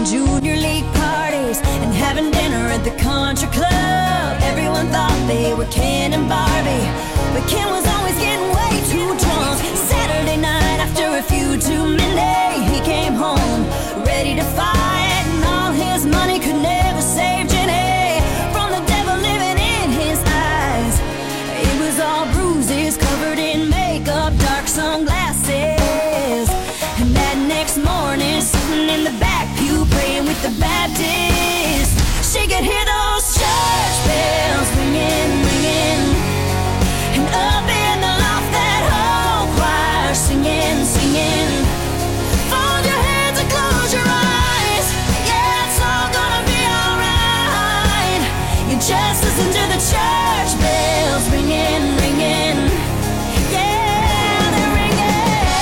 junior league parties and having dinner at the country club. Everyone thought they were Ken and Barbie, but Ken was always getting way too drunk. Saturday night after a few too many, he came home ready to fight, and all his money could never save Jenny from the devil living in his eyes. It was all bruises, covered in makeup, dark sunglasses. And that next morning, sitting in the back pew praying with the Baptist, she could hear those church bells ringing, ringing. And up in the loft, that whole choir singing, singing. Fold your hands and close your eyes. Yeah, it's all gonna be alright. You just listen to the church bells ringing, ringing. Yeah, they're ringing.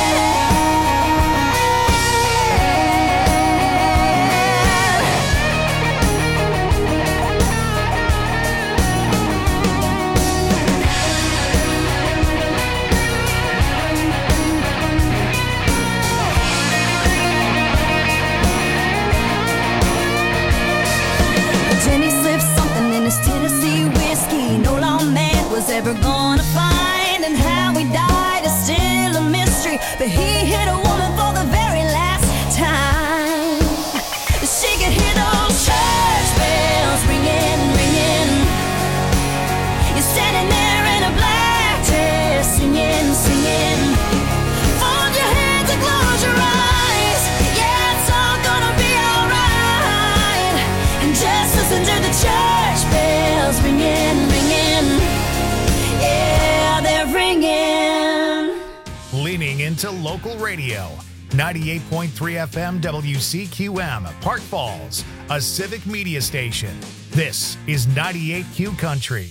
Jenny slipped something in his Tennessee whiskey no lawman was ever gonna find, and how he died is still a mystery, but he hit a woman for the very last time. She could hear those church bells ringing, ringing. You're standing there in a black dress, singing, singing. Fold your hands and close your eyes. Yeah, it's all gonna be alright. And just listen to the church bells ringing, ringing. Yeah, they're ringing. Leaning into local radio. 98.3 FM WCQM, Park Falls, a civic media station. This is 98Q Country.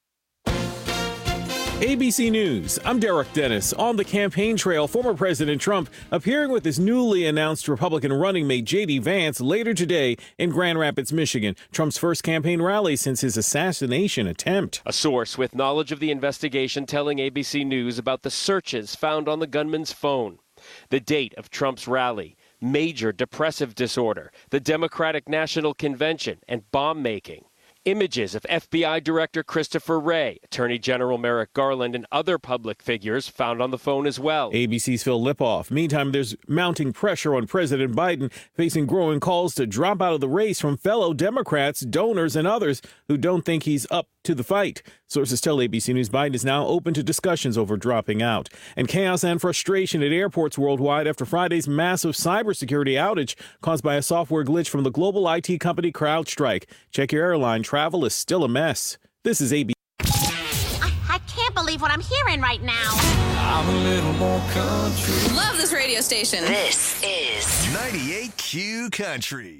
ABC News, I'm Derek Dennis. On the campaign trail, former President Trump appearing with his newly announced Republican running mate J.D. Vance later today in Grand Rapids, Michigan. Trump's first campaign rally since his assassination attempt. A source with knowledge of the investigation telling ABC News about the searches found on the gunman's phone. The date of Trump's rally, major depressive disorder, the Democratic National Convention, and bomb making. Images of FBI Director Christopher Wray, Attorney General Merrick Garland, and other public figures found on the phone as well. ABC's Phil Lipoff. Meantime, there's mounting pressure on President Biden, facing growing calls to drop out of the race from fellow Democrats, donors, and others who don't think he's up to the fight. Sources tell ABC News Biden is now open to discussions over dropping out. And chaos and frustration at airports worldwide after Friday's massive cybersecurity outage caused by a software glitch from the global IT company CrowdStrike. Check your airline. Travel is still a mess. This is ABC. I can't believe what I'm hearing right now. I'm a little more country. Love this radio station. This is 98Q Country.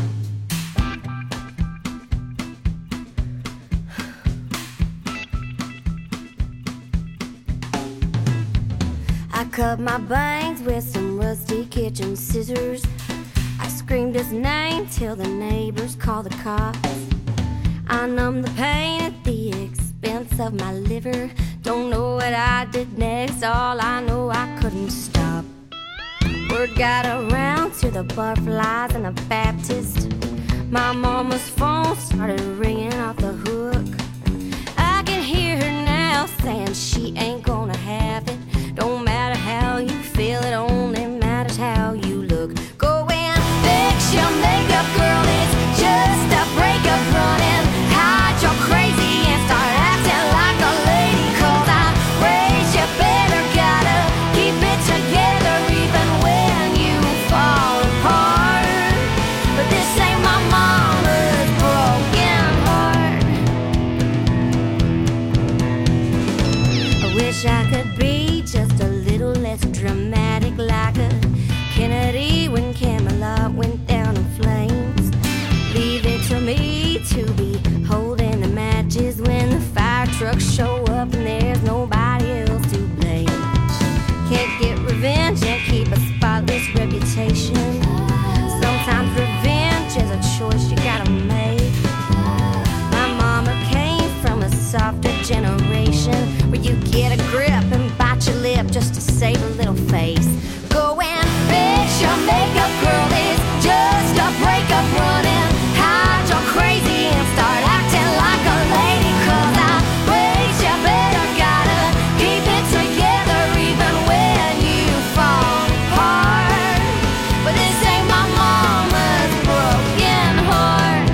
I cut my bangs with some rusty kitchen scissors. I screamed his name till the neighbors called the cops. I numbed the pain at the expense of my liver. Don't know what I did next, all I know I couldn't stop. Word got around to the butterflies and the Baptist. My mama's phone started ringing off the hook. I can hear her now saying she ain't gonna have it. Don't matter how you feel, it only matters how you look. Go and fix your makeup, girl, it's just a breakup. Running, hide your crazy and start acting like a lady. 'Cause I raised you better, gotta keep it together even when you fall apart. But this ain't my mama's broken heart. I wish I break up running, hide your crazy and start acting like a lady. 'Cause I raised you better, gotta keep it together even when you fall apart. But this ain't my mama's broken heart.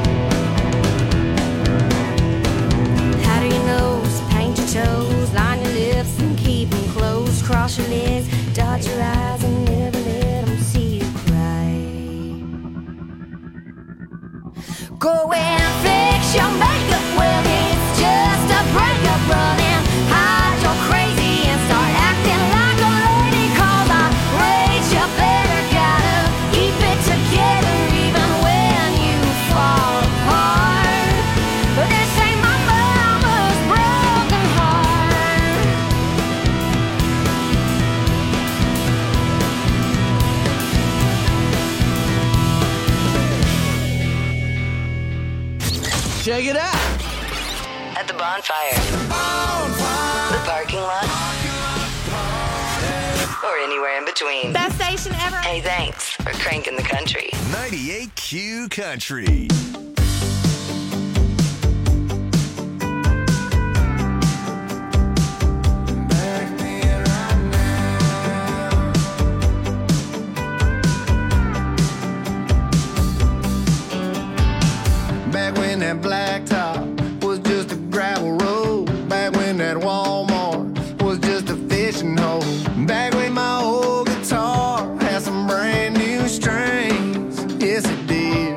How do you know? Paint your toes, line your lips and keep them closed. Cross your legs, dot your eyes and never let them see you cry. Go and fix your makeup, well it's just a breakup running. Hide your crazy and start acting like a lady. 'Cause I raised you better, gotta keep it together even when you fall apart. But this ain't my mama's broken heart. Check it out. At the bonfire, the parking lot, or anywhere in between. Best station ever. Hey, thanks for cranking the country. 98Q Country. Back when that blacktop was just a gravel road. Back when that Walmart was just a fishing hole. Back when my old guitar had some brand new strings. Yes, it did.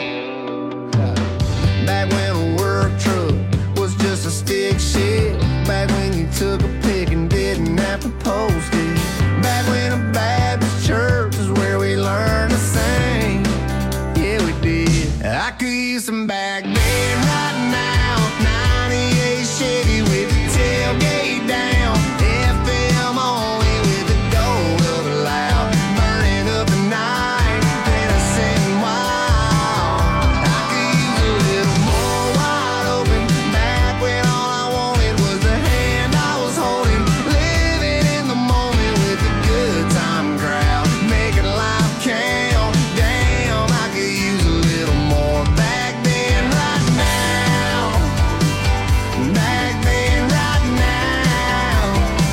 Back when a work truck was just a stick shift. Back when you took a pic and didn't have to post it. Back when a Baptist church was where we learned to sing. Yeah, we did. I could use some back then right now. 98 Chevy with the tailgate down. FM only with the gold of the loud. Burning up the night, innocent and wild. I could use a little more wide open. Back when all I wanted was the hand I was holding. Living in the moment with the good time crowd. Making life count. Damn, I could use a little more back then, right now. Back then, right now.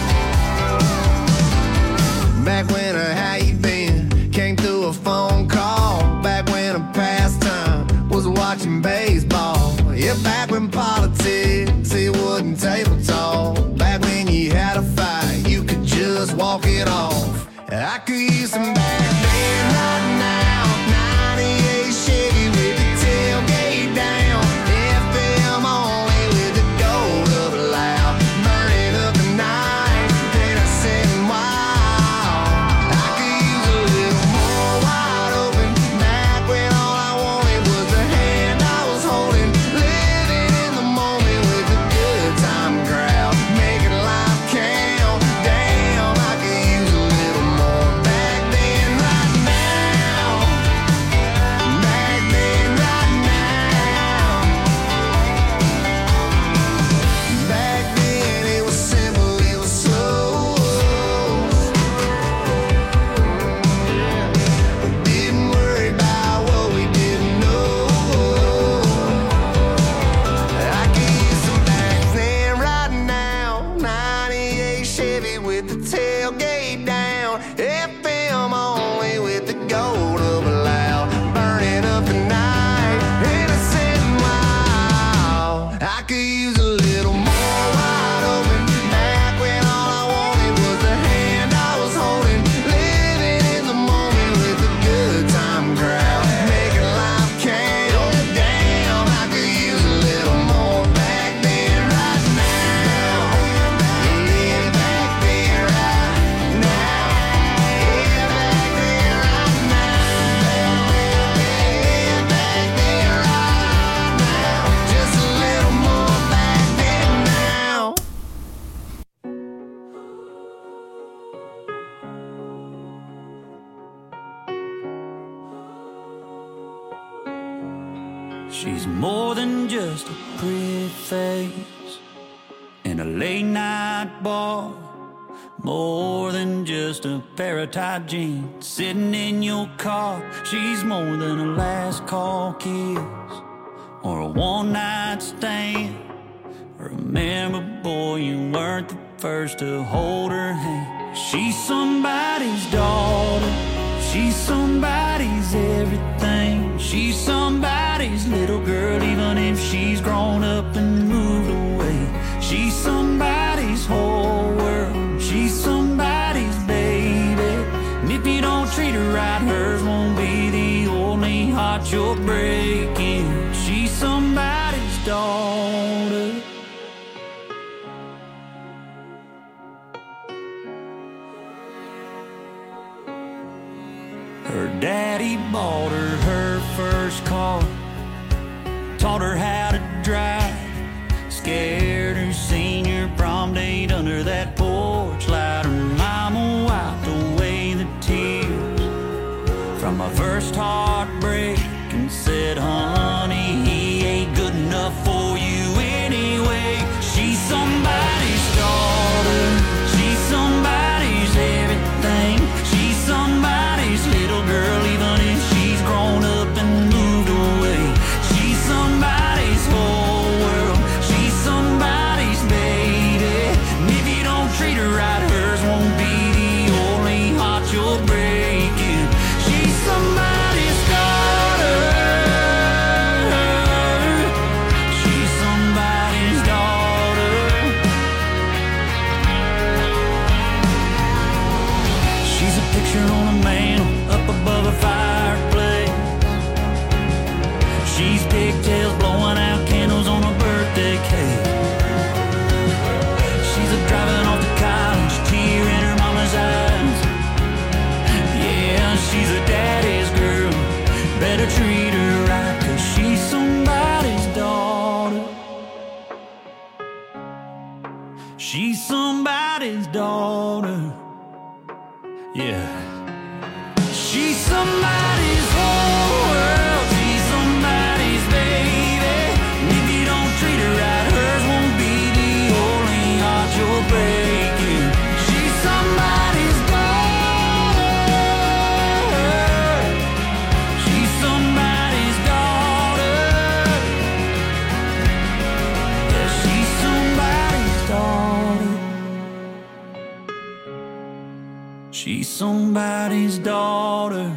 Back when a how you been came through a phone call. Back when a pastime was watching baseball. Yeah, back when politics, it wasn't table talk. Back when you had a fight, you could just walk it off. I could use some back then, right now. 98 Chevy with the tailgate down. FM only with the gold of the loud. Burning up the night, innocent and wild. I could use a little more wide open. Back when all I wanted was the hand I was holding. Living in the moment with the good time crowd. Making life count. Damn, I could use a little more back then, right now. Back then, right now. Back then it was simple, it was slow. We didn't worry about what we didn't know. I could use some back then, right now. 98 Chevy with the tailgate down. FM only with the gold of a loud. Burning up the night, innocent and wild. I could use a little more wide open. Back when all I wanted was the hand I was holding. Living in the moment with the good time crowd. Making life count. Damn, I could use a little more back then, right now. Yeah, back then, right now. Yeah, back then, right now. Yeah, back then, right now. Just a little more back then now. She's more than just a pretty face in a late night bar. more than just a pair of tight jeans sitting in your car. She's more than a last call kiss or a one-night stand. Remember, boy, you weren't the first to hold her hand. She's somebody's daughter. She's somebody's everything. She's somebody's little girl, even if she's grown up and moved away. She's somebody's whole world. She's somebody's baby. And if you don't treat her right, hers won't be the only heart you're breaking. She's somebody's daughter. Her daddy bought her first car, taught her how to drive, scared her senior prom date under that porch light. Her mama wiped away the tears from my first heartbreak and said, honey, he ain't good enough for you anyway. She's somebody's daughter. She's somebody's everything. She's somebody's little girl, even if she's grown up and moved away. She's somebody's whole world. She's somebody's baby. And if you don't treat her right, hers won't be the only heart you're breaking. She's somebody's daughter. She's somebody's daughter. She's a picture on a mantle up above a fireplace. She's pigtails blowing out candles on a birthday cake. She's a driving off to college, tear in her mama's eyes. Yeah, she's a daddy's girl. Better treat her right, 'cause she's somebody's daughter. She's somebody's daughter. Yeah. She's somebody's whole world. She's somebody's baby. And if you don't treat her right, hers won't be the only heart you're breaking. She's somebody's daughter. She's somebody's daughter. Yeah, she's somebody's daughter. She's somebody's daughter.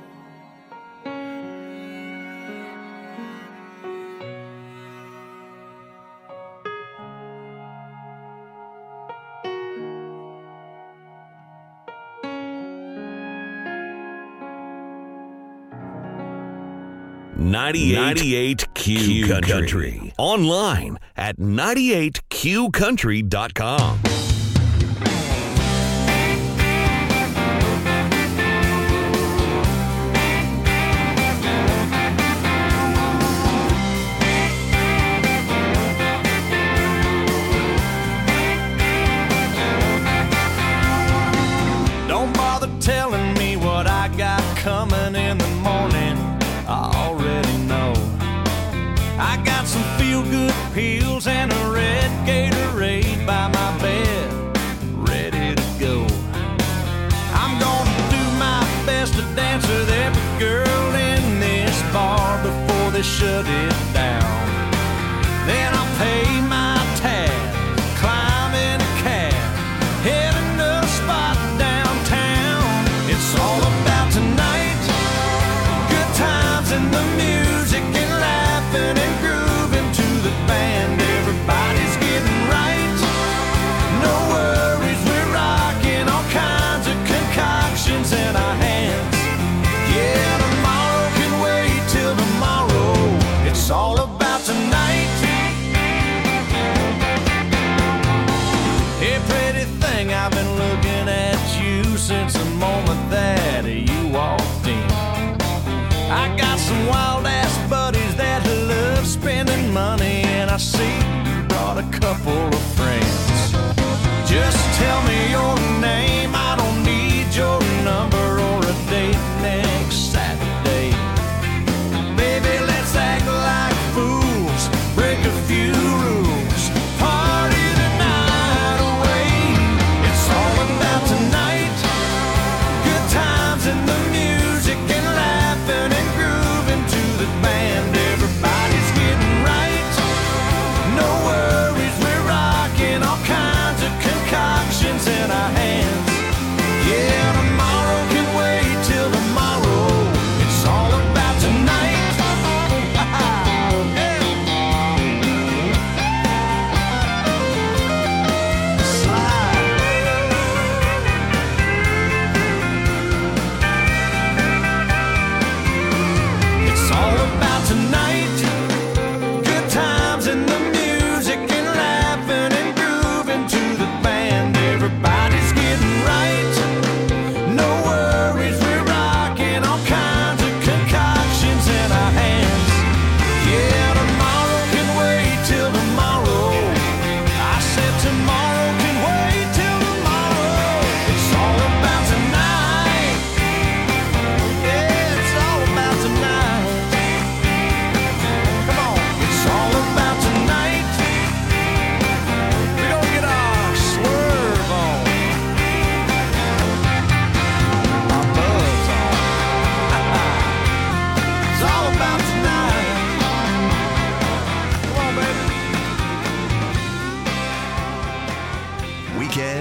.98 Q Country. Online at 98qcountry.com. Don't bother telling me what I got coming in the morning. I already know. I got some feel-good pills and a red Gatorade by my bed, ready to go. I'm gonna do my best to dance with every girl in this bar before they shut it down. Then I'll pay my tab, climb in a cab, heading to a spot downtown. It's all about tonight, good times and the music and laughing and grooving to the band. Everybody's getting right, no worries, we're rocking all kinds of concoctions in our hands. Yeah, tomorrow can wait till tomorrow. It's all about tonight. Hey, pretty thing, I've been looking at you since the moment that you walked in. I got some wild-ass buddies that love spending money, and I see you brought a couple of friends. Just tell me your name, I don't need your number or a date next Saturday. Baby, let's act like fools, break a few rules, party the night away. It's all about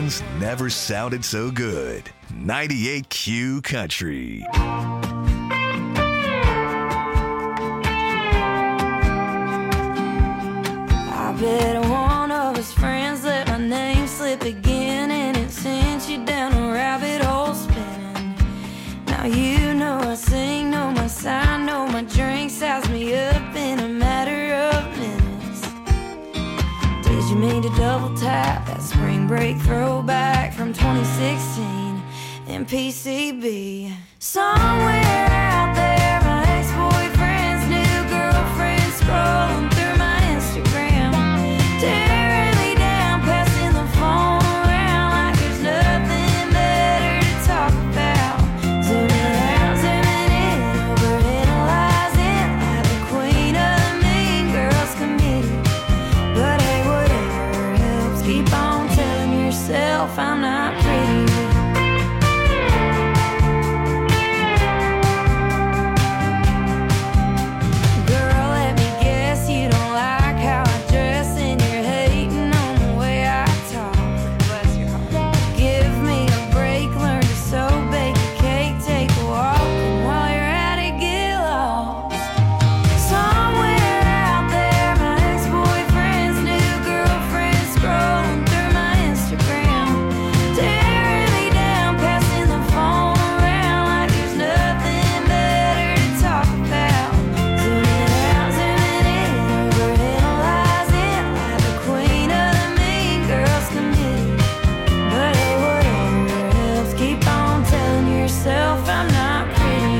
sounds never sounded so good. 98Q Country. I bet one of his friends let my name slip again, and it sent you down a rabbit hole spinning. Now you know I sing, know my sign, know my drink, size me up in a matter of minutes. Did you mean to double tap that spring break throwback from 2016 in PCB? Somewhere out there, my ex-boyfriend's new girlfriend scrolling through my Instagram, tearing me down, passing the phone around like there's nothing better to talk about. Zooming out, zooming in, overanalyzing like the queen of the mean girls committee. But hey, whatever helps, keep on telling yourself I'm not pretty. Girl, let me guess you don't like how I dress, and you're hating on the way I talk. Give me a break, learn to sew, bake a cake, take a walk, and while you're at it, get lost. Somewhere out there, my ex-boyfriend's new girlfriend scrolling through my Instagram, tearing me down, passing the phone around like there's nothing better to talk about. Zooming out, zooming in, overanalyzing like the queen of the mean girls committee. But hey, whatever helps, keep on telling yourself I'm not pretty.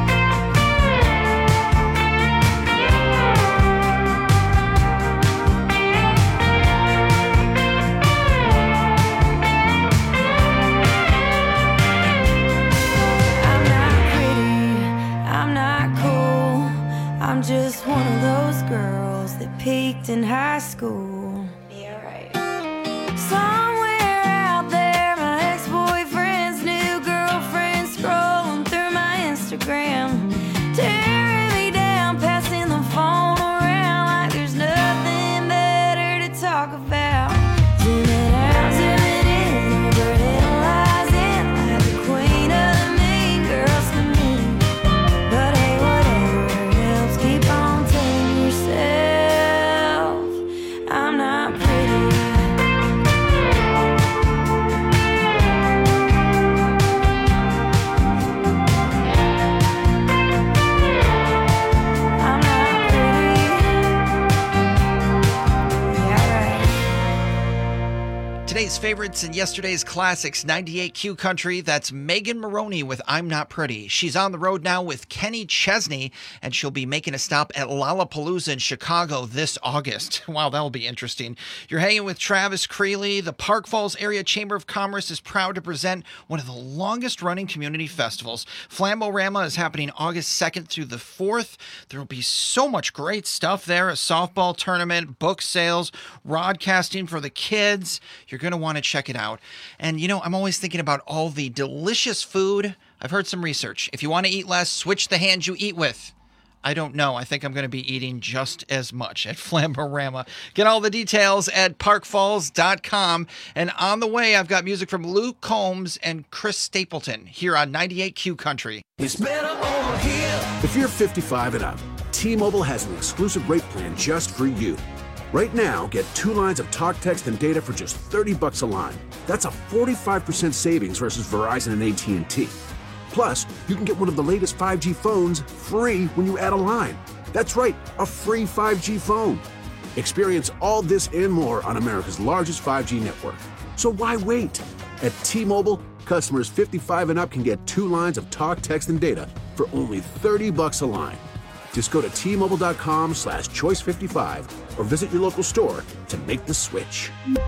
I'm not pretty, I'm not cool, I'm just one of those girls that peaked in high school. Yeah, right. Somewhere out there, my ex-boyfriend's new girlfriend scrolling through my Instagram, tearing me down, passing the phone around like there's nothing better to talk about. Zooming out, zooming in, overanalyzing like the queen of the mean girls committee. But hey, whatever helps, keep on telling yourself I'm not pretty. I'm not pretty. Yeah, right. Today's favorites and yesterday's classics, 98Q Country. That's Megan Maroney with I'm Not Pretty. She's on the road now with Kenny Chesney, and she'll be making a stop at Lollapalooza in Chicago this August. Wow, that'll be interesting. You're hanging with Travis Creeley. The Park Falls Area Chamber of Commerce is proud to present one of the longest-running community festivals. Flamborama is happening August 2nd through the 4th. There will be so much great stuff there, a softball tournament, book sales, broadcasting for the kids. You're going to want to check it out. And, you know, I'm always thinking about all the delicious food. I've heard some research. If you want to eat less, switch the hands you eat with. I don't know. I think I'm going to be eating just as much at Flamborama. Get all the details at parkfalls.com. And on the way, I've got music from Luke Combs and Chris Stapleton here on 98Q Country. It's better over here. If you're 55 and up, T-Mobile has an exclusive rate plan just for you. Right now, get 2 lines of talk, text, and data for just $30 a line. That's a 45% savings versus Verizon and AT&T. Plus, you can get one of the latest 5G phones free when you add a line. That's right, a free 5G phone. Experience all this and more on America's largest 5G network. So why wait? At T-Mobile, customers 55 and up can get 2 lines of talk, text, and data for only $30 a line. Just go to T-Mobile.com/choice55 or visit your local store to make the switch.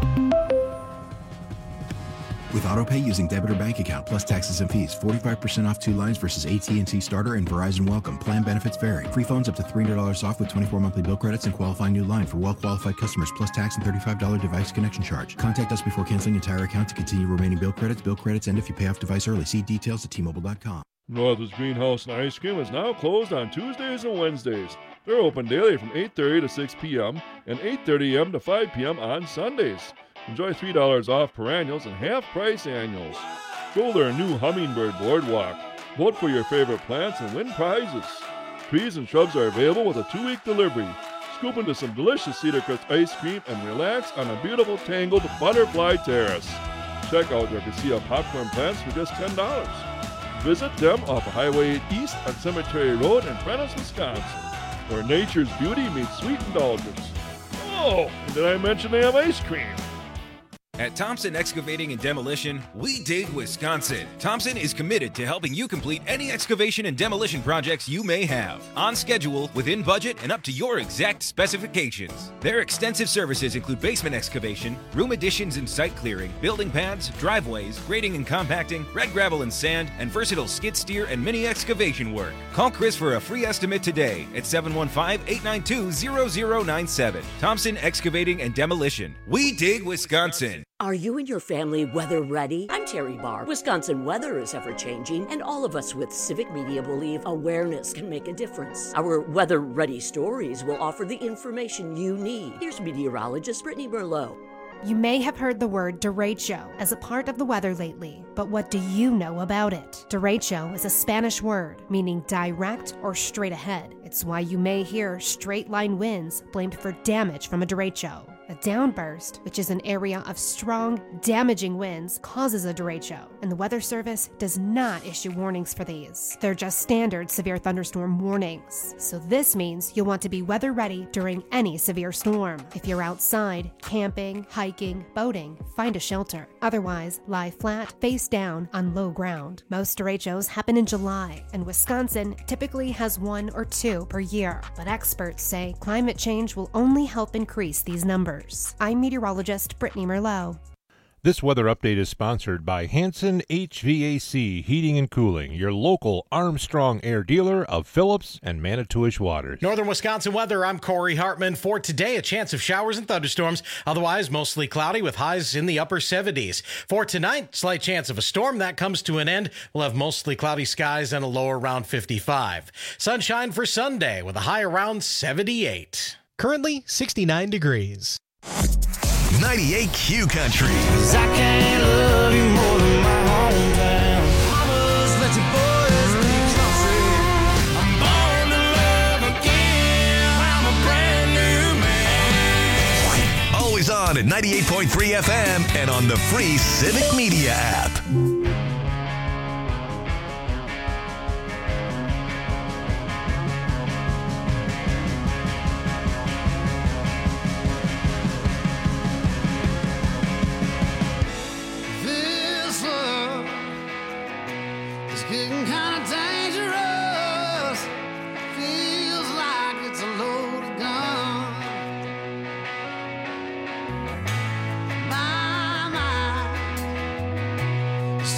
With AutoPay using debit or bank account plus taxes and fees, 45% off 2 lines versus AT&T Starter and Verizon Welcome. Plan benefits vary. Free phones up to $300 off with 24 monthly bill credits and qualifying new line for well-qualified customers plus tax and $35 device connection charge. Contact us before canceling entire account to continue remaining bill credits. Bill credits end if you pay off device early. See details at T-Mobile.com. Northwoods Greenhouse and Ice Cream is now closed on Tuesdays and Wednesdays. They're open daily from 8:30 to 6 p.m. and 8:30 a.m. to 5 p.m. on Sundays. Enjoy $3 off perennials and half-price annuals. Go to their new Hummingbird Boardwalk. Vote for your favorite plants and win prizes. Trees and shrubs are available with a 2-week delivery. Scoop into some delicious Cedar Crest ice cream and relax on a beautiful tangled butterfly terrace. Check out their Garcia popcorn plants for just $10. Visit them off of Highway 8 East on Cemetery Road in Prentice, Wisconsin, where nature's beauty meets sweet indulgence. Oh, and did I mention they have ice cream? At Thompson Excavating and Demolition, we dig Wisconsin. Thompson is committed to helping you complete any excavation and demolition projects you may have. On schedule, within budget, and up to your exact specifications. Their extensive services include basement excavation, room additions and site clearing, building pads, driveways, grading and compacting, red gravel and sand, and versatile skid steer and mini excavation work. Call Chris for a free estimate today at 715-892-0097. Thompson Excavating and Demolition. We dig Wisconsin. Are you and your family weather ready? I'm Terry Barr. Wisconsin weather is ever changing, and all of us with Civic Media believe awareness can make a difference. Our weather ready stories will offer the information you need. Here's meteorologist Brittany Merlot. You may have heard the word derecho as a part of the weather lately, but what do you know about it? Derecho is a Spanish word meaning direct or straight ahead. It's why you may hear straight line winds blamed for damage from a derecho. A downburst, which is an area of strong, damaging winds, causes a derecho, and the Weather Service does not issue warnings for these. They're just standard severe thunderstorm warnings. So this means you'll want to be weather ready during any severe storm. If you're outside, camping, hiking, boating, find a shelter. Otherwise, lie flat, face down, on low ground. Most derechos happen in July, and Wisconsin typically has 1 or 2 per year. But experts say climate change will only help increase these numbers. I'm meteorologist Brittany Merlot. This weather update is sponsored by Hanson HVAC Heating and Cooling, your local Armstrong Air dealer of Phillips and Manitowish Waters. Northern Wisconsin weather, I'm Corey Hartman. For today, a chance of showers and thunderstorms, otherwise mostly cloudy with highs in the upper 70s. For tonight, slight chance of a storm. That comes to an end. We'll have mostly cloudy skies and a low around 55. Sunshine for Sunday with a high around 78. Currently 69 degrees. 98Q Country. I can't love you more than my hometown. Mamas, let your boys be country. I'm born to love again. I'm a brand new man. Always on at 98.3 FM and on the free Civic Media app. Getting kind of dangerous. Feels like it's a loaded gun. My mind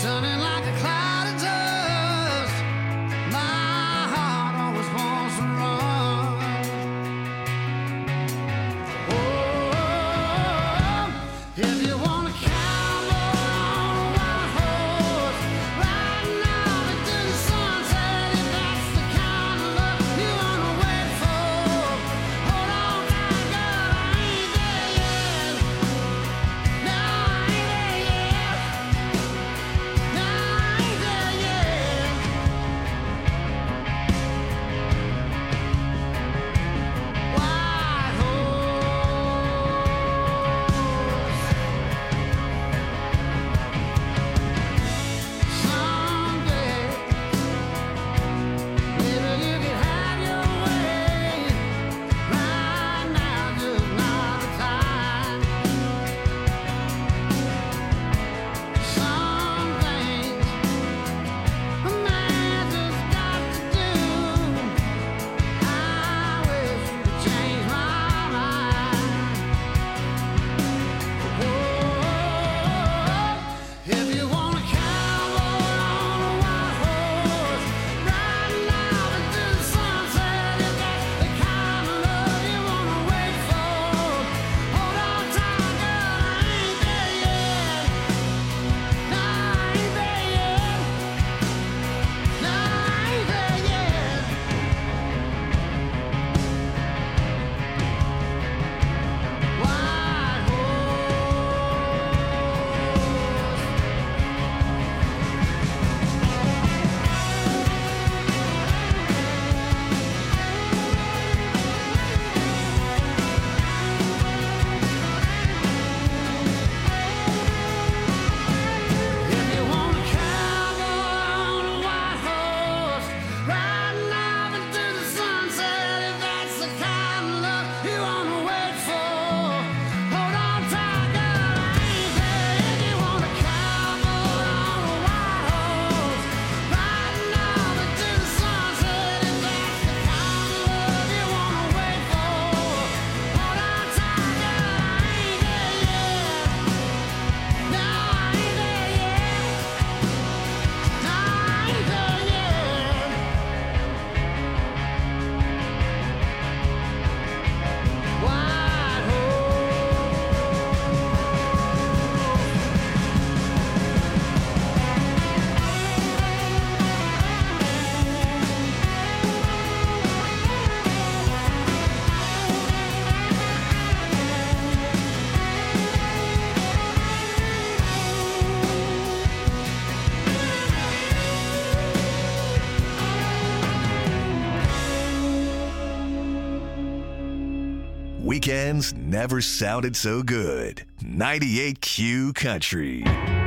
Weekends never sounded so good. 98Q Country.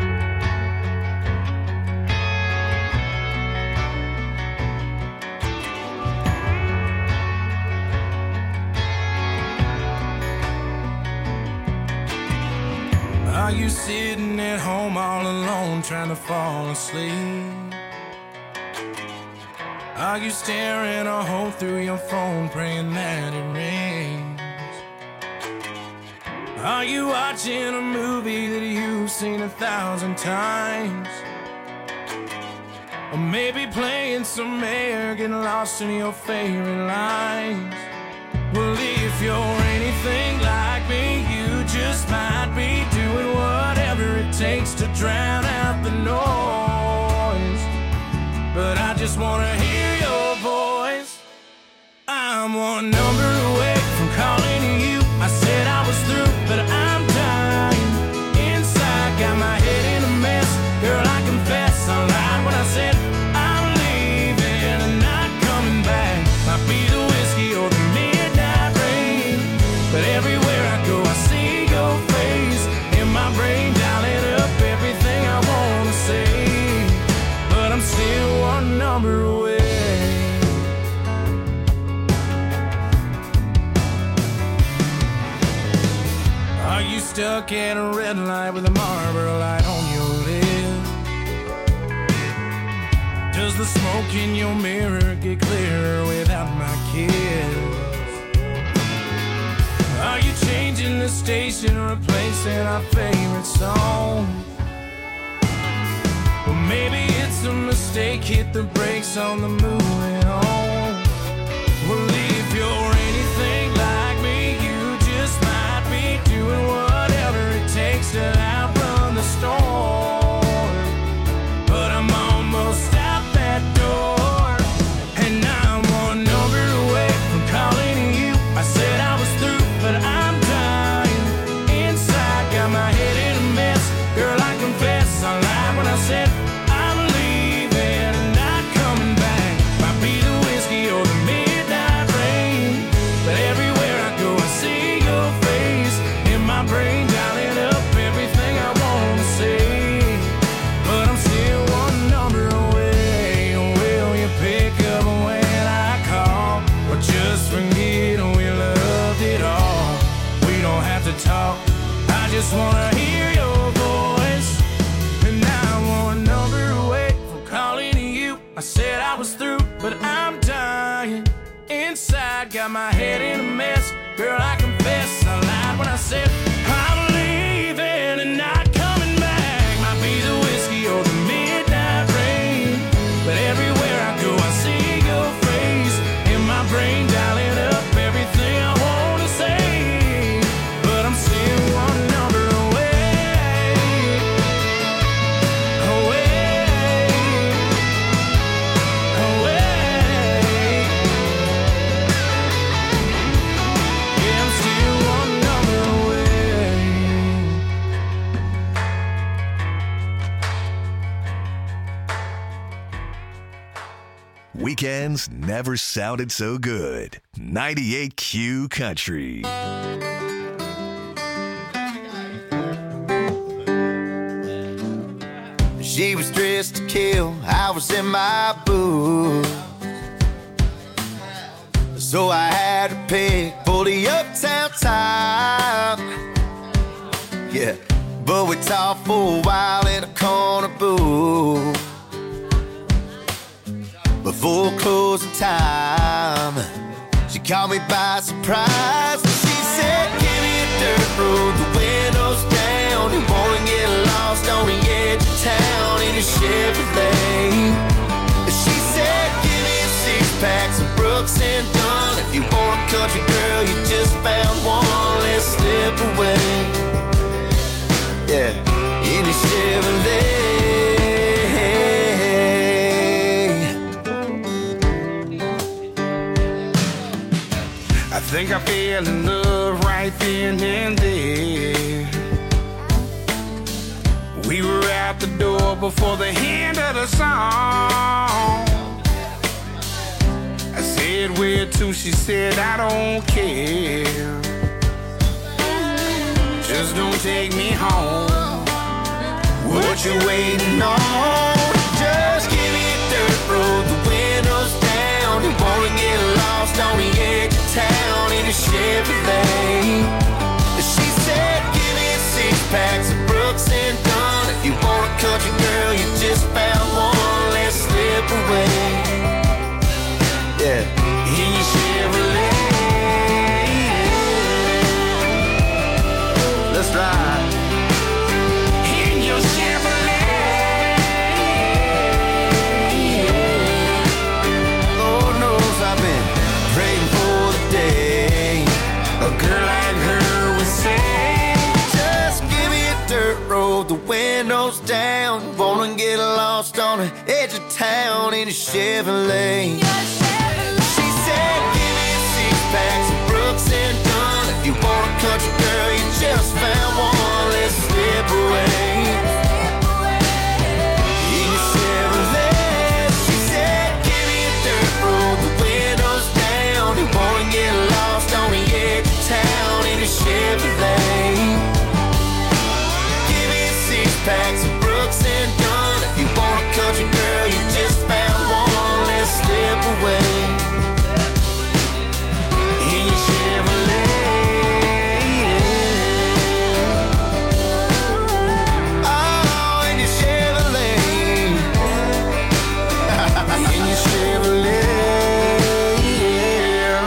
Are you sitting at home all alone trying to fall asleep? Are you staring a hole through your phone praying that it rains? Are you watching a movie that you've seen 1,000 times? Or maybe playing some air, getting lost in your favorite lines? Well, if you're anything like me, you just might be doing whatever it takes to drown out the noise. But I just want to hear your voice. I'm one number away from calling you. I said I was through, but I'm dying inside. Got my head in a mess. Girl, I confess I lied when I said I'm leaving and not coming back. Might be the whiskey or the midnight rain, but everywhere I go I see your face in my brain, dialing up everything I want to say. But I'm still one number away. Are you stuck at a red light with a Marlboro light on your lip? Does the smoke in your mirror get clearer without my kiss? Are you changing the station, replacing our favorite song? Well, maybe it's a mistake, hit the brakes on the moving on. Well, if you're anything like me, you just might be doing whatever it takes to outrun the storm. But I'm almost out that door, and I'm one number away from calling you. I said I was through, but I'm dying inside. Got my head in a mess. Girl, I confess I lied when I said I'm leaving and not coming back. Might be the whiskey or the midnight rain, but everywhere I go I see your face in my brain, dialing up everything I want to say. But I'm still one number away. Will you pick up when I call, or just forget we loved it all? We don't have to talk, I just wanna hear your voice. And I'm one number away from calling you. I said I was through, but I'm dying inside. Got my head in a mess. Girl, I confess I lied when I said I'm leaving and not coming back. Might be the whiskey or the midnight rain, but everywhere I go I see your face in my brain, dialing up everything I want to say. But I'm still one number away, away, away. Yeah, I'm still one number away. Weekends never sounded so good. 98Q Country. She was dressed to kill, I was in my booth. So I had to pick for the uptown time. Yeah, but we talked for a while in a corner booth. Before closing time, she caught me by surprise. She said, give me a dirt road, the windows down. You wanna get lost on the edge of town in a Chevrolet. She said, give me a six-pack, some Brooks and Dunn. If you want a country girl, you just found one, let's slip away. Yeah, in a Chevrolet. I think I fell in love right then and there. We were out the door before the end of the song. I said, where to? She said, I don't care. Just don't take me home. What you waiting on? Just give me a dirt road, the windows down. You wanna get lost on the edge of town in a Chevrolet. She said, give me 6 packs of Brooks and Dunn. If you want a country girl, you just found one. Let's slip away. Yeah, in your Chevrolet. Let's ride. In your Chevrolet. Lord knows I've been praying for the day a girl like her would say, just give me a dirt road, the windows down. Wanna get lost on the edge of town in a Chevrolet. She said, give me 6 packs of Brooks and Dunn. If you want a country girl, you just found one. Let's slip away. In your Chevrolet. She said, give me a dirt road, the windows down. You wanna get lost on the edge of town in a Chevrolet. Give me 6 packs of Brooks and Dunn. If you want a country girl, you just found one. Let's slip away. In your Chevrolet. Oh, in your Chevrolet. In your Chevrolet, yeah.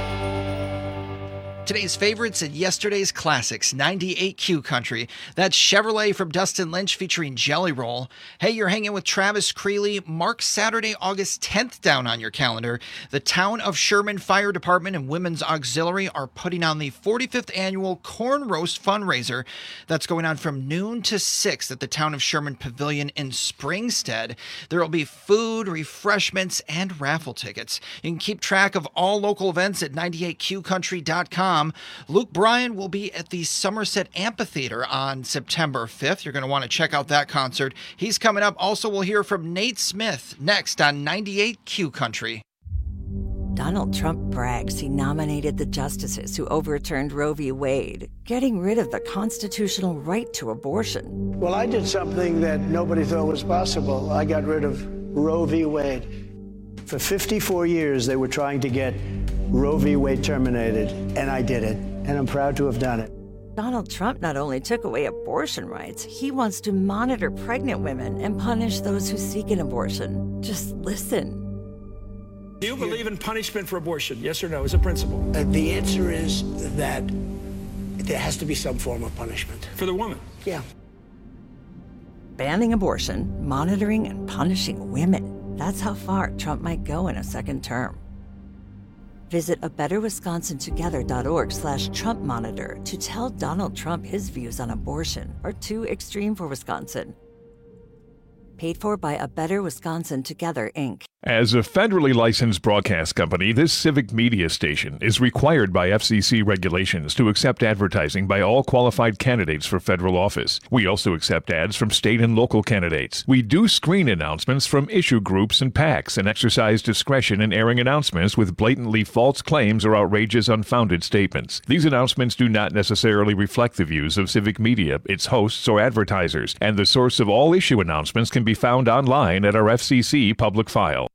Today's favorites and yesterday's classics, 98Q Country. That's Chevrolet from Dustin Lynch featuring Jelly Roll. Hey, you're hanging with Travis Creeley. Mark Saturday, August 10th down on your calendar. The Town of Sherman Fire Department and Women's Auxiliary are putting on the 45th annual Corn Roast fundraiser. That's going on from noon to 6 at the Town of Sherman Pavilion in Springstead. There will be food, refreshments, and raffle tickets. You can keep track of all local events at 98qcountry.com. Luke Bryan will be at the Somerset Amphitheater on September 5th. You're going to want to check out that concert. He's coming up. Also, we'll hear from Nate Smith next on 98Q Country. Donald Trump brags he nominated the justices who overturned Roe v. Wade, getting rid of the constitutional right to abortion. Well, I did something that nobody thought was possible. I got rid of Roe v. Wade. For 54 years, they were trying to get Roe v. Wade terminated, and I did it, and I'm proud to have done it. Donald Trump not only took away abortion rights, he wants to monitor pregnant women and punish those who seek an abortion. Just listen. Do you believe in punishment for abortion? Yes or no, as a principle? The answer is that there has to be some form of punishment. For the woman? Yeah. Banning abortion, monitoring and punishing women. That's how far Trump might go in a second term. Visit abetterwisconsintogether.org/Trump Monitor to tell Donald Trump his views on abortion are too extreme for Wisconsin. Paid for by A Better Wisconsin Together, Inc. As a federally licensed broadcast company, this civic media station is required by FCC regulations to accept advertising by all qualified candidates for federal office. We also accept ads from state and local candidates. We do screen announcements from issue groups and PACs and exercise discretion in airing announcements with blatantly false claims or outrageous, unfounded statements. These announcements do not necessarily reflect the views of civic media, its hosts, or advertisers, and the source of all issue announcements can be found online at our FCC public file.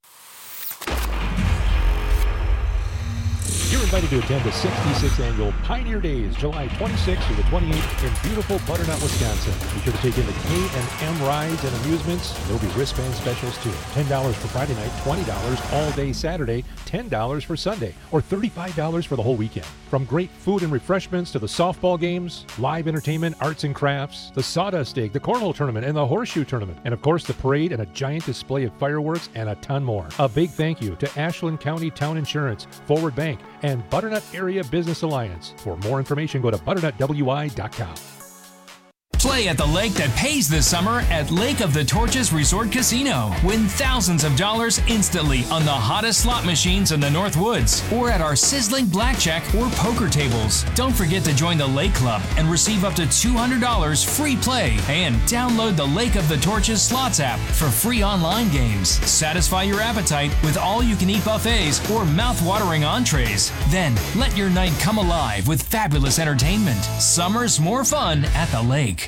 You're invited to attend the 66th Annual Pioneer Days, July 26th through the 28th in beautiful Butternut, Wisconsin. Be sure to take in the K&M rides and amusements. There will be wristband specials too. $10 for Friday night, $20 all day Saturday, $10 for Sunday, or $35 for the whole weekend. From great food and refreshments to the softball games, live entertainment, arts and crafts, the sawdust dig, the cornhole tournament, and the horseshoe tournament. And of course, the parade and a giant display of fireworks and a ton more. A big thank you to Ashland County Town Insurance, Forward Bank, and Butternut Area Business Alliance. For more information, go to butternutwi.com. Play at the lake that pays this summer at Lake of the Torches Resort Casino. Win thousands of dollars instantly on the hottest slot machines in the North Woods or at our sizzling blackjack or poker tables. Don't forget to join the Lake Club and receive up to $200 free play and download the Lake of the Torches Slots app for free online games. Satisfy your appetite with all-you-can-eat buffets or mouth-watering entrees. Then let your night come alive with fabulous entertainment. Summer's more fun at the lake.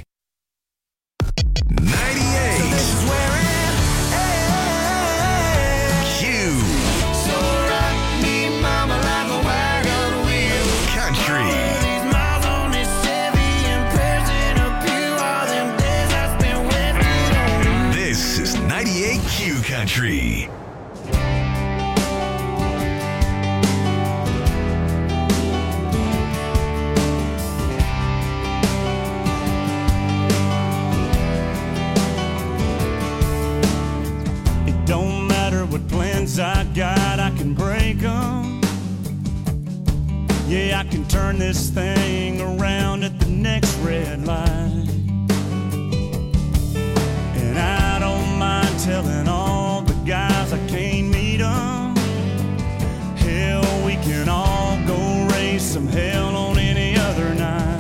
98. Q. So rock me, mama, like a wagon wheel. Country. These miles on this Chevy and prayers in a pew. All them days I spent wasted on you. This is 98 Q Country. Don't matter what plans I got, I can break them. Yeah, I can turn this thing around at the next red light. And I don't mind telling all the guys I can't meet them. Hell, we can all go raise some hell on any other night.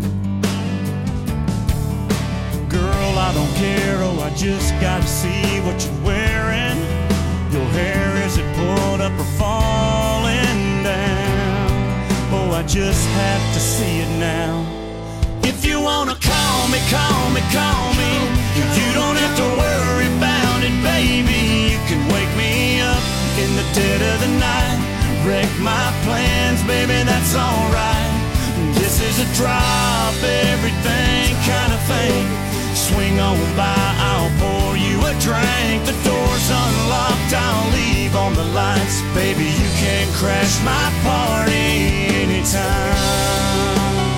Girl, I don't care, oh, I just gotta see what you're wearing. Your hair, is it pulled up or falling down? Oh, I just have to see it now. If you wanna call me, call me, call me. You don't have to worry about it, baby. You can wake me up in the dead of the night. Wreck my plans, baby, that's alright. This is a drop everything kind of thing. Swing on by, I'll pour you a drink. The door's unlocked, I'll leave on the lights. Baby, you can crash my party anytime.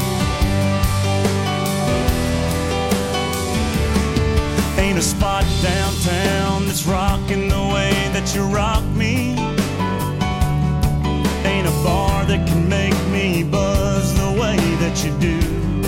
Ain't a spot downtown that's rocking the way that you rock me. Ain't a bar that can make me buzz the way that you do.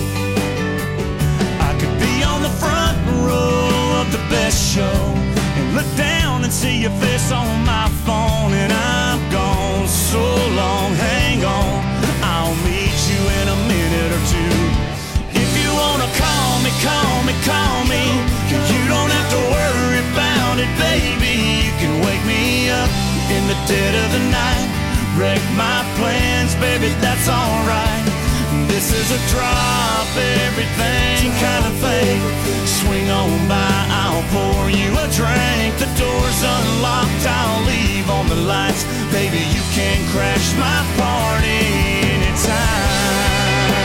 The front row of the best show and look down and see your face on my phone, and I'm gone so long, hang on, I'll meet you in a minute or two. If you wanna call me, call me, call me. You don't have to worry about it, baby. You can wake me up in the dead of the night. Wreck my plans, baby, that's alright. This is a drop everything kind of thing. Swing on by, I'll pour you a drink. The door's unlocked, I'll leave on the lights. Baby, you can crash my party anytime.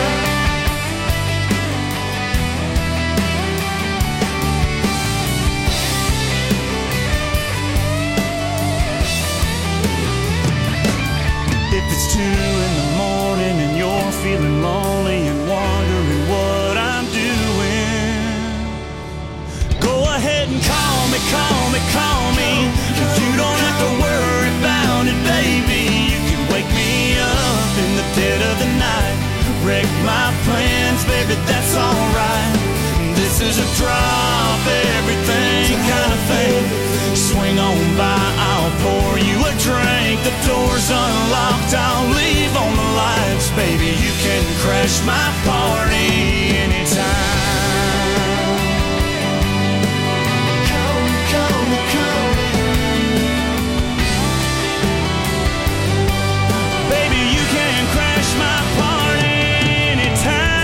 If it's 2 in the morning and you're feeling lonely and wondering what I'm doing, go ahead and call me, call me, call me. You don't have to worry about it, baby. You can wake me up in the dead of the night. Wreck my plans, baby, that's alright. This is a drop everything kind of thing. Swing on by, I'll pour you a drink. The door's unlocked, I'll leave on the lights. Baby, you can crash my party anytime. Call me, call me, call me. Baby, you can crash my party anytime.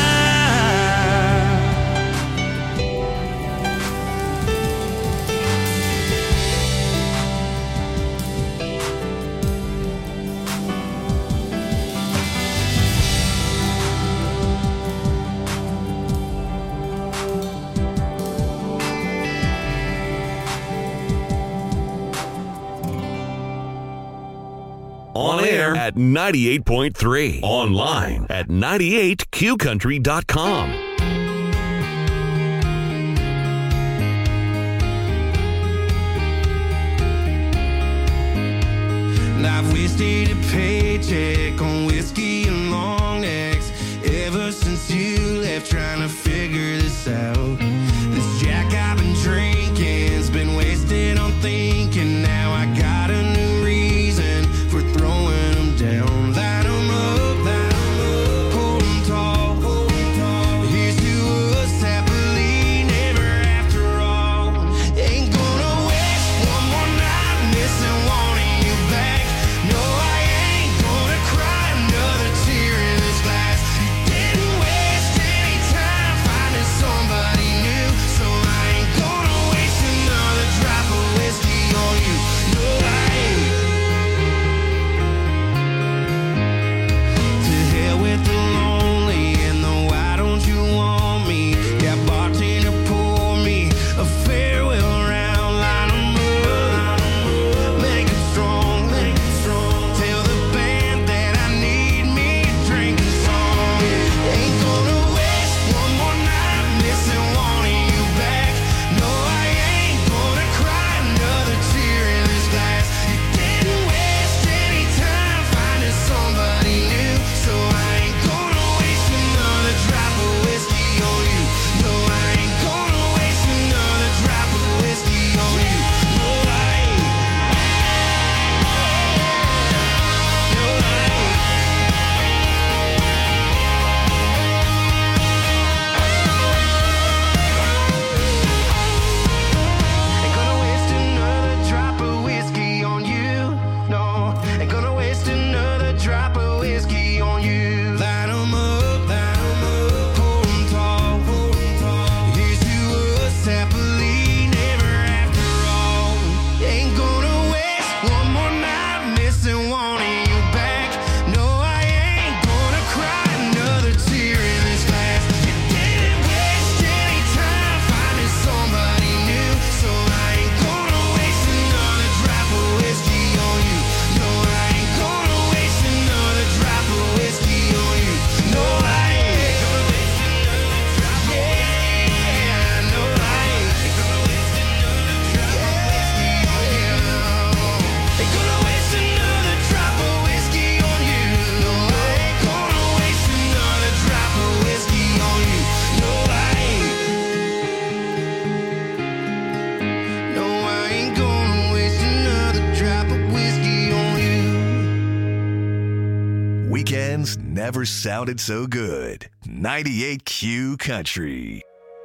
On air at 98.3. Online at 98qcountry.com. And I've wasted a paycheck on whiskey and long necks ever since you left, trying to figure this on you. Line 'em up, hold 'em tall. Here's to us happily never after all. Ain't gonna waste one more night missing one of you back. No, I ain't gonna cry another tear in this glass. You didn't waste any time finding somebody new, so I ain't gonna waste another drop of whiskey on you. No, I ain't gonna waste another drop of whiskey on you. No, I ain't gonna waste another drop of whiskey. No, I ain't gonna waste another drop of whiskey on you. Ain't gonna waste another drop of whiskey on you. No, I ain't gonna waste another drop of whiskey on you. No, I ain't. No, I ain't gonna waste another drop of whiskey on you. Weekends never sounded so good. 98Q Country.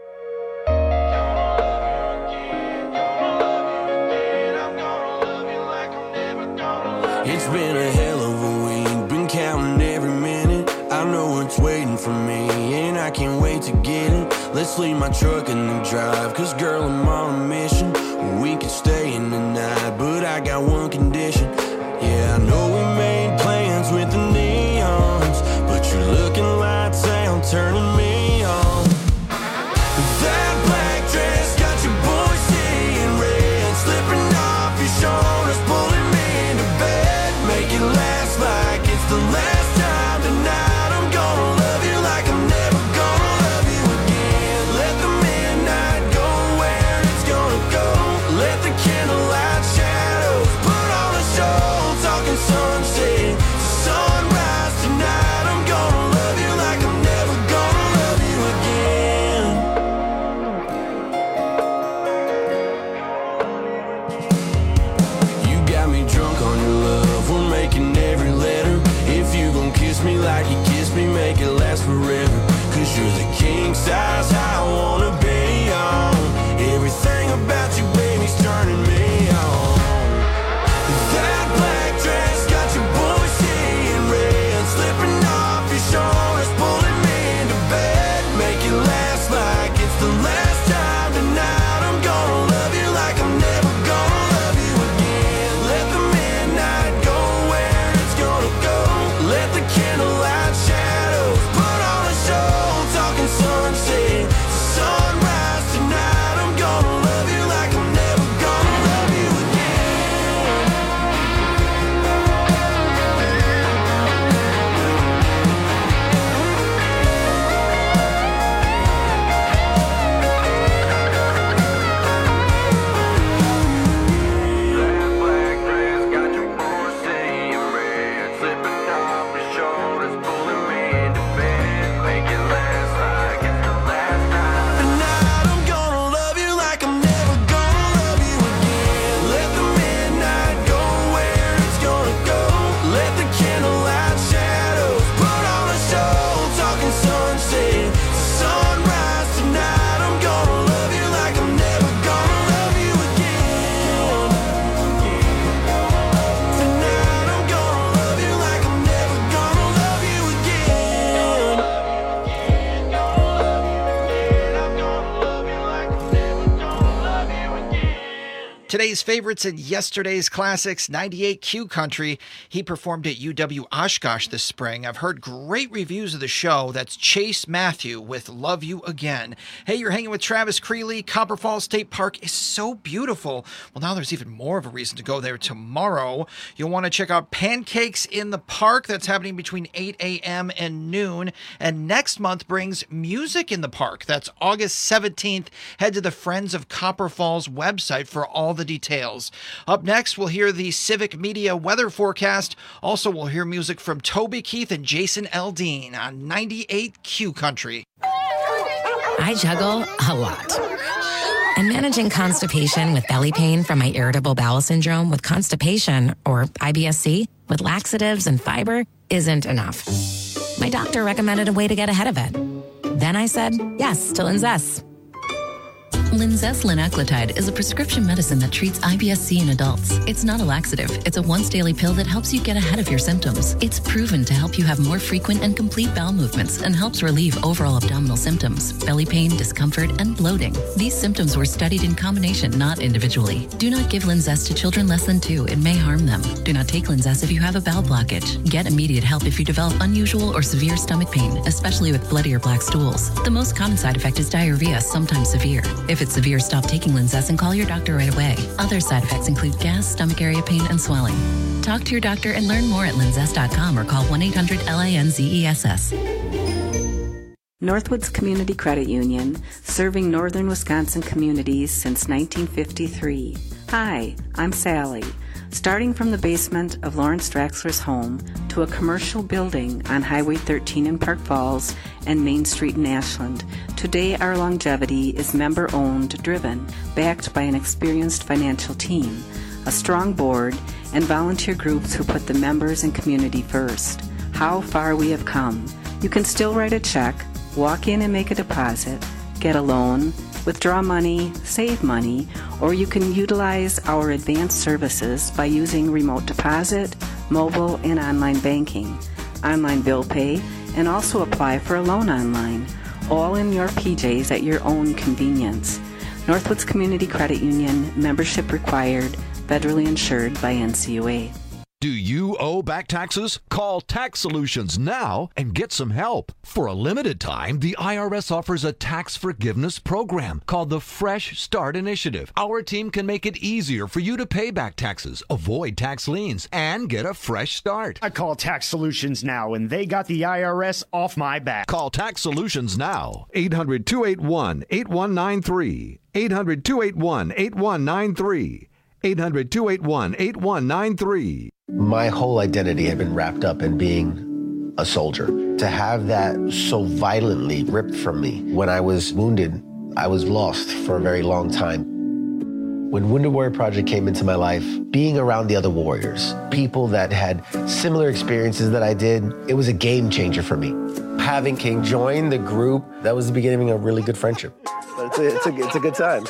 It's been a hell of a week, been counting every minute. I know it's waiting for me, and I can't wait to get it. Let's leave my truck in the drive, cause girl, I'm on a mission. We can stay in the night, but I got one condition. Yeah, I know we made plans with the neons, but you're looking lights out, turning me on. That black dress got your boy seeing red, slipping off your shoulders, pulling me into bed. Make it last like it's the last time tonight. I'm gonna love you like I'm never gonna love you again. Let the midnight go where it's gonna go. Let the candlelight shadows put on a show. Talking sunset to sunrise tonight. I'm gonna love you like I'm never gonna love you again. You got me drunk on your love, we're making every letter. If you gon' kiss me like you kiss me, make it last forever. Cause you're the king size I wanna be on. Everything about you, baby's turning me on. That black dress got your boy seeing red, slipping off your shoulders, pulling me into bed. Make it last like it's the last time tonight. I'm gonna love you like I'm never gonna love you again. Let the midnight go where it's gonna go. Let the candlelight shadows put on a show. Talking sunset to sunrise tonight. I'm gonna love you like I'm never gonna love you again. That black dress got your boy seeing red, slipping off your shoulders, pulling me into bed. Make it last like it's the last time. Tonight I'm gonna love you like I'm never gonna love you again. Let the midnight go where it's gonna go. Let the candlelight shadows put on a show. Talking sunset to sunrise tonight. I'm gonna love you like I'm never gonna love you again. Tonight I'm gonna love you like I'm never gonna love you again. Today's favorites and yesterday's classics, 98Q Country. He performed at UW Oshkosh this spring. I've heard great reviews of the show. That's Chase Matthew with Love You Again. Hey, you're hanging with Travis Creeley. Copper Falls State Park is so beautiful. Well, now there's even more of a reason to go there tomorrow. You'll want to check out Pancakes in the Park. That's happening between 8 a.m. and noon. And next month brings Music in the Park. That's August 17th. Head to the Friends of Copper Falls website for all the details. Up next, we'll hear the Civic Media weather forecast. Also, we'll hear music from Toby Keith and Jason Aldean on 98Q Country. I juggle a lot. And managing constipation with belly pain from my irritable bowel syndrome with constipation, or IBS-C, with laxatives and fiber isn't enough. My doctor recommended a way to get ahead of it. Then I said yes to Linzess. Linzess linaclotide is a prescription medicine that treats IBS-C in adults. It's not a laxative. It's a once-daily pill that helps you get ahead of your symptoms. It's proven to help you have more frequent and complete bowel movements and helps relieve overall abdominal symptoms, belly pain, discomfort, and bloating. These symptoms were studied in combination, not individually. Do not give Linzess to children less than 2. It may harm them. Do not take Linzess if you have a bowel blockage. Get immediate help if you develop unusual or severe stomach pain, especially with bloody or black stools. The most common side effect is diarrhea, sometimes severe. If it's severe, stop taking Linzess and call your doctor right away. Other side effects include gas, stomach area pain, and swelling. Talk to your doctor and learn more at linzess.com or call 1-800-LINZESS. Northwoods Community Credit Union, serving northern Wisconsin communities since 1953. Hi, I'm Sally. Starting from the basement of Lawrence Draxler's home to a commercial building on Highway 13 in Park Falls and Main Street in Ashland, today our longevity is member-owned, driven, backed by an experienced financial team, a strong board, and volunteer groups who put the members and community first. How far we have come. You can still write a check, walk in and make a deposit, get a loan, withdraw money, save money, or you can utilize our advanced services by using remote deposit, mobile, and online banking, online bill pay, and also apply for a loan online, all in your PJs at your own convenience. Northwoods Community Credit Union, membership required, federally insured by NCUA. Do you owe back taxes? Call Tax Solutions now and get some help. For a limited time, the IRS offers a tax forgiveness program called the Fresh Start Initiative. Our team can make it easier for you to pay back taxes, avoid tax liens, and get a fresh start. I call Tax Solutions now, and they got the IRS off my back. Call Tax Solutions now. 800-281-8193. 800-281-8193. 800-281-8193. My whole identity had been wrapped up in being a soldier. To have that so violently ripped from me when I was wounded, I was lost for a very long time. When Wounded Warrior Project came into my life, being around the other warriors, people that had similar experiences that I did, it was a game changer for me. Having King join the group, that was the beginning of a really good friendship. It's a good time.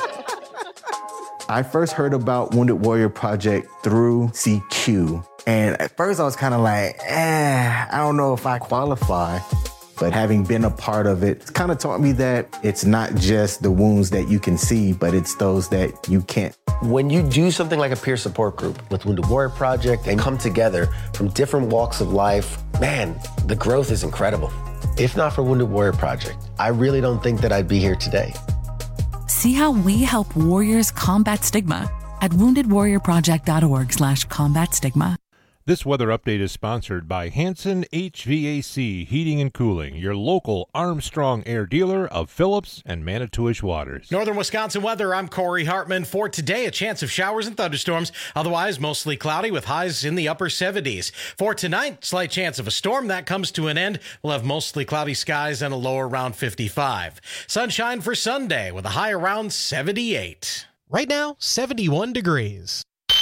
I first heard about Wounded Warrior Project through CQ. And at first I was kind of like, I don't know if I qualify. But having been a part of it, it's kind of taught me that it's not just the wounds that you can see, but it's those that you can't. When you do something like a peer support group with Wounded Warrior Project and come together from different walks of life, man, the growth is incredible. If not for Wounded Warrior Project, I really don't think that I'd be here today. See how we help warriors combat stigma at woundedwarriorproject.org/combat stigma. This weather update is sponsored by Hanson HVAC Heating and Cooling, your local Armstrong Air dealer of Phillips and Manitowish Waters. Northern Wisconsin weather, I'm Corey Hartman. For today, a chance of showers and thunderstorms, otherwise mostly cloudy with highs in the upper 70s. For tonight, slight chance of a storm. That comes to an end. We'll have mostly cloudy skies and a low around 55. Sunshine for Sunday with a high around 78. Right now, 71 degrees.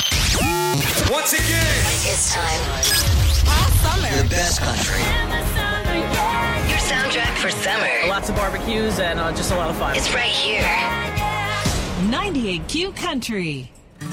Once again, it's time. All summer. The best country. Your soundtrack for summer. Lots of barbecues and just a lot of fun. It's right here. 98Q Country.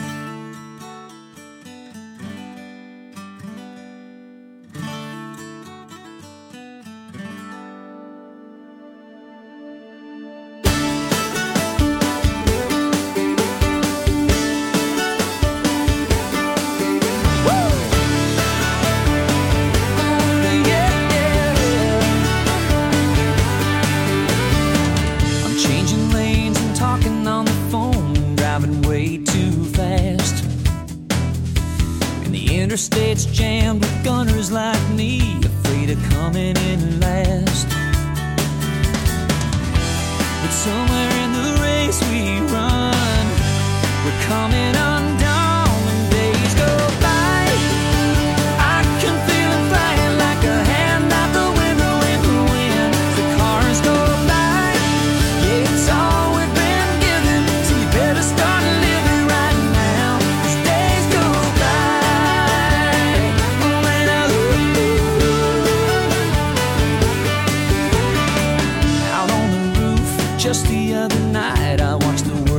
Interstate's jammed with gunners like me, afraid of coming in last. But somewhere in the race we run, we're coming undone when days go by. I can feel it flying like a hand out the window in the wind. The cars go by, yeah, it's all we've been given, so you better start living right now, 'cause days go by. Just the other night I watched the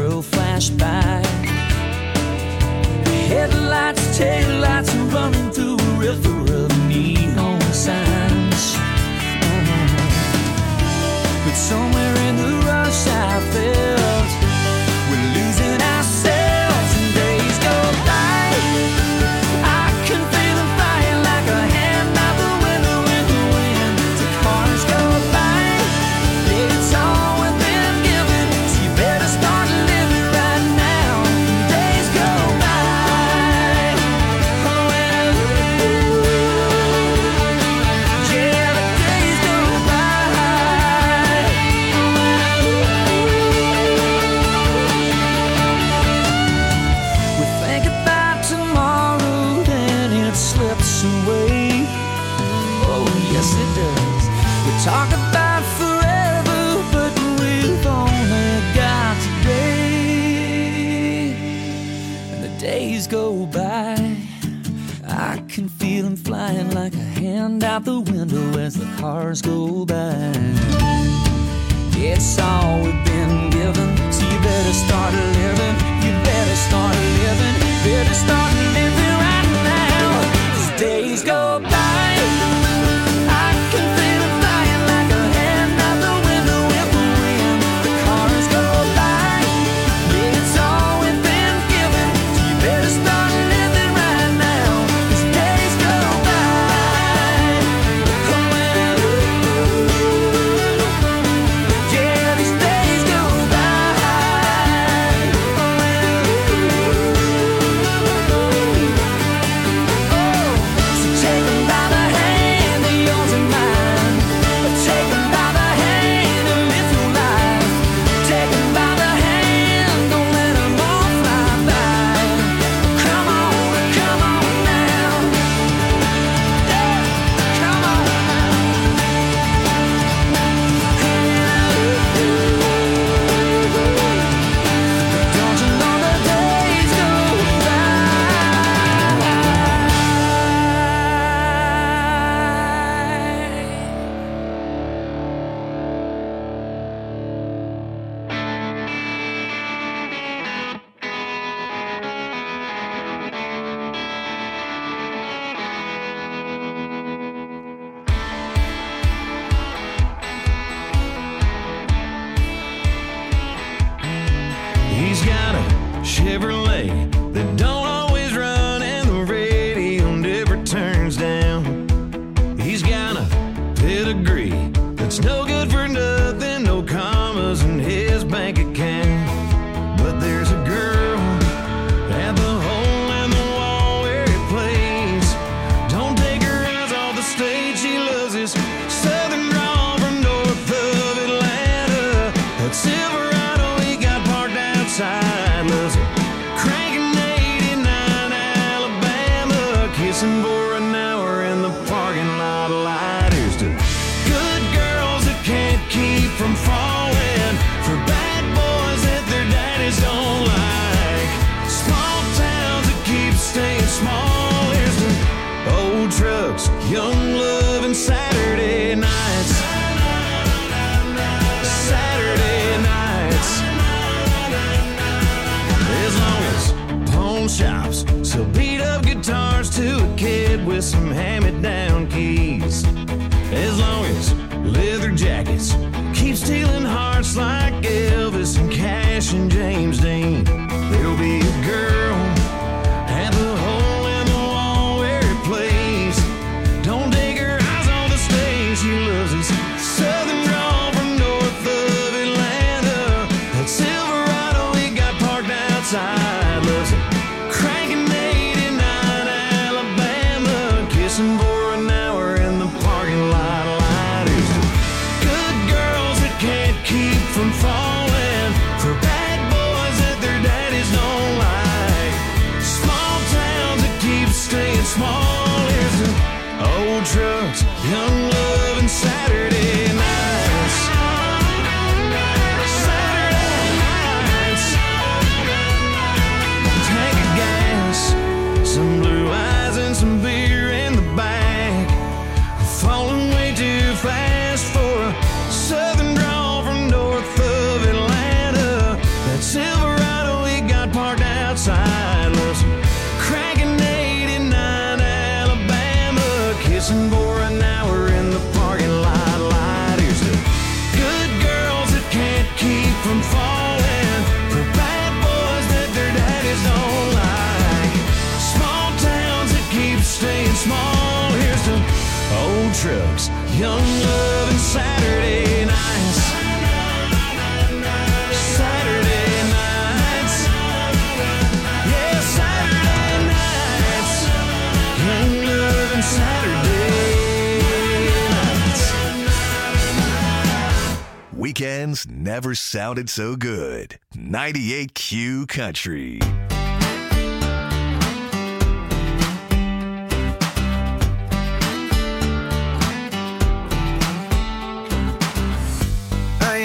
yes it does. We talk about forever, but we've only got today. And the days go by, I can feel them flying like a hand out the window as the cars go by. It's all we've been given, so you better start living. You better start living. Better start living right now. As days go by, I can feel them flying like a hand out the window in the wind. The cars go by, it's all we've been given, so you better start living right now. As days go by, yeah, these days go by. So take 'em by the hand, they're yours and mine. Take 'em by the hand and live your life. Take 'em by the hand, don't let 'em all fly by. Come on now. Yeah, come on now. Don't you know the days go He's got a Chevrolet that don't always run, and the radio never turns down. He's got a pedigree that's no good for nothing, no commas in his bank account. But there's a girl at the hole in the wall where he plays. Don't take her eyes off the stage, she loves his southern drawl from north of Atlanta. That Silverado he got parked outside, loves it cranking 89 Alabama, kissing for an hour in the parking lot of lighters. To good girls that can't keep from falling for bad boys that their daddies don't like. Small towns that keep staying small. Here's the old trucks, young love, and Saturday nights. Saturday nights. As long as pawn shops sell beat up guitars to a kid with some hand-me-down keys. As long as leather jackets keep stealing hearts like Elvis and Cash and James Dean, there'll be a girl at the hole in the wall where he plays. Don't take her eyes on the stage, she loves his southern drawl from north of Atlanta. That Silverado he got parked outside, loves it cranking 89 Alabama, kissing for an hour in the parking lot of lighters. Good girls that can't keep from falling for bad boys that their daddies don't like. Small towns that keep staying small. Here's the old trucks, young love, and Saturday nights. Saturday nights. Tank of gas, some blue eyes, and some beer in the back. Falling way too fast for a southern drawl from north of Atlanta. That Silverado he got parked outside, loves cranking 89 Alabama, kissing for an hour in the parking lot light. Here's the good girls that can't keep from falling for bad boys that their daddies don't like. Small towns that keep staying small. Here's the old trucks, young love, and Saturday nights. Saturday nights. Yeah, Saturday nights. Young love and Saturday nights. Weekends never sounded so good. 98Q Country.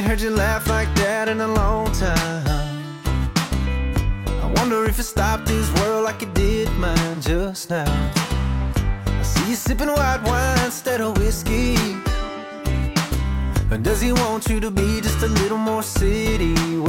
heard you laugh like that in a long time. I wonder if it stopped this world like it did mine just now. I see you sipping white wine instead of whiskey. But does he want you to be just a little more city?